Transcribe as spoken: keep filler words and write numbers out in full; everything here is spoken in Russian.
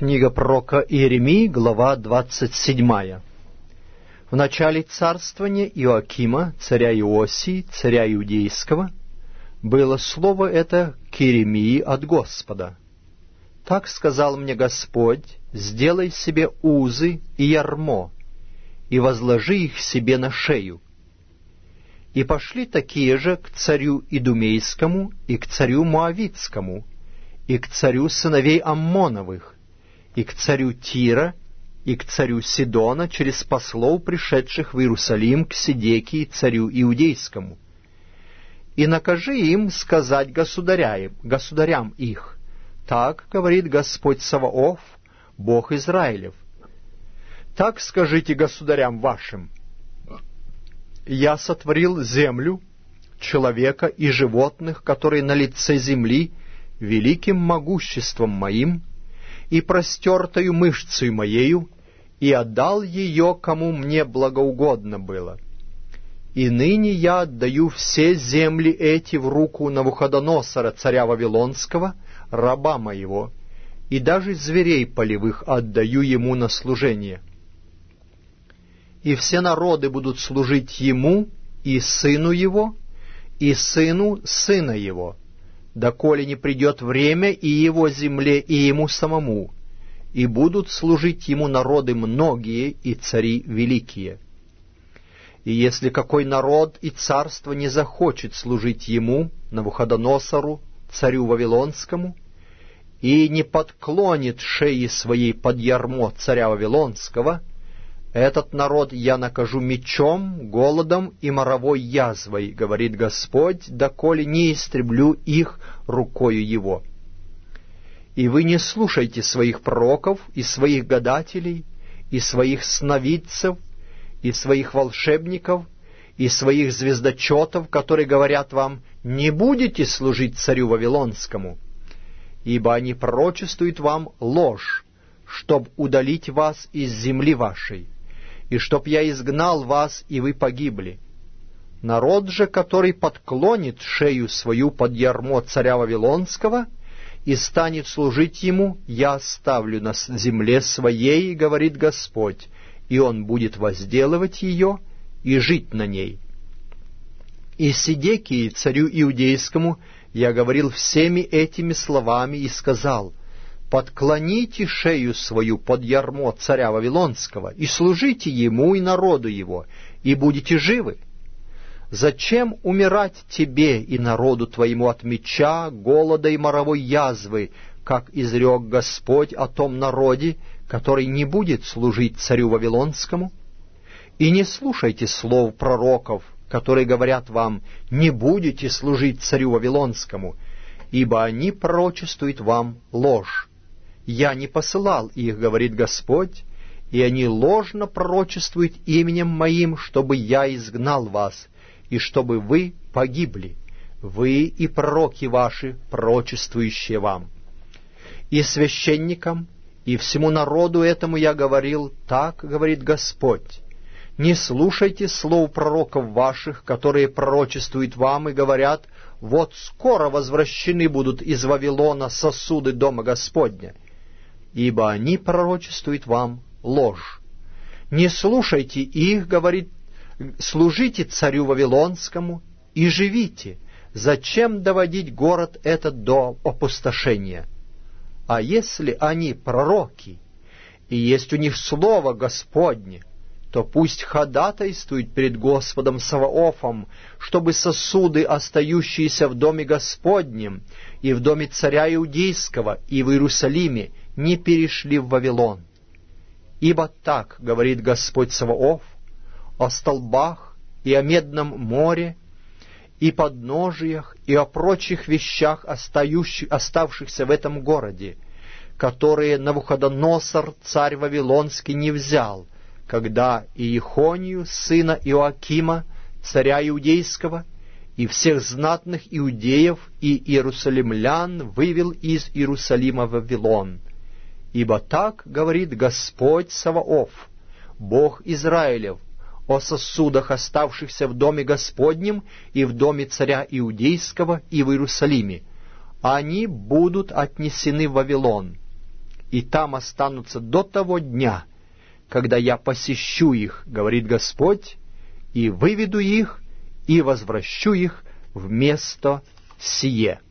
Книга пророка Иеремии, глава двадцать седьмая. В начале царствования Иоакима, царя Иосии, царя Иудейского, было слово это к Иеремии от Господа. Так сказал мне Господь: сделай себе узы и ярмо, и возложи их себе на шею. И пошли такие же к царю Идумейскому, и к царю Моавитскому, и к царю сыновей Аммоновых, и к царю Тира, и к царю Сидона через послов, пришедших в Иерусалим к Седекии, царю Иудейскому. И накажи им сказать государям, государям их: так говорит Господь Саваоф, Бог Израилев. Так скажите государям вашим: я сотворил землю, человека и животных, которые на лице земли, великим могуществом моим и простертою мышцей моею, и отдал ее, кому мне благоугодно было. И ныне я отдаю все земли эти в руку Навуходоносора, царя Вавилонского, раба моего, и даже зверей полевых отдаю ему на служение. И все народы будут служить ему и сыну его, и сыну сына его, доколе не придет время и его земле, и ему самому, и будут служить ему народы многие и цари великие. И если какой народ и царство не захочет служить ему, Навуходоносору, царю Вавилонскому, и не подклонит шеи своей под ярмо царя Вавилонского, этот народ я накажу мечом, голодом и моровой язвой, говорит Господь, доколе не истреблю их рукою его. И вы не слушайте своих пророков и своих гадателей, и своих сновидцев, и своих волшебников, и своих звездочетов, которые говорят вам: не будете служить царю Вавилонскому, ибо они пророчествуют вам ложь, чтоб удалить вас из земли вашей, и чтоб я изгнал вас, и вы погибли. Народ же, который подклонит шею свою под ярмо царя Вавилонского и станет служить ему, я оставлю на земле своей, говорит Господь, и он будет возделывать ее и жить на ней. И Седекии, царю Иудейскому, я говорил всеми этими словами и сказал: подклоните шею свою под ярмо царя Вавилонского и служите ему и народу его, и будете живы. Зачем умирать тебе и народу твоему от меча, голода и моровой язвы, как изрек Господь о том народе, который не будет служить царю Вавилонскому? И не слушайте слов пророков, которые говорят вам: не будете служить царю Вавилонскому, ибо они пророчествуют вам ложь. Я не посылал их, говорит Господь, и они ложно пророчествуют именем моим, чтобы я изгнал вас, и чтобы вы погибли, вы и пророки ваши, пророчествующие вам. И священникам, и всему народу этому я говорил: так говорит Господь: не слушайте слов пророков ваших, которые пророчествуют вам и говорят: вот скоро возвращены будут из Вавилона сосуды дома Господня, ибо они пророчествуют вам ложь. Не слушайте их, говорит, служите царю Вавилонскому и живите. Зачем доводить город этот до опустошения? А если они пророки, и есть у них слово Господне, то пусть ходатайствуют перед Господом Саваофом, чтобы сосуды, остающиеся в доме Господнем, и в доме царя Иудейского, и в Иерусалиме, не перешли в Вавилон. Ибо так говорит Господь Саваоф о столбах и о медном море, и подножиях, и о прочих вещах, оставшихся в этом городе, которые Навуходоносор, царь Вавилонский, не взял, когда Иехонию, сына Иоакима, царя Иудейского, и всех знатных иудеев и иерусалимлян вывел из Иерусалима в Вавилон. Ибо так говорит Господь Саваоф, Бог Израилев, о сосудах, оставшихся в доме Господнем и в доме царя Иудейского и в Иерусалиме. Они будут отнесены в Вавилон, и там останутся до того дня, когда я посещу их, говорит Господь, и выведу их, и возвращу их в место сие».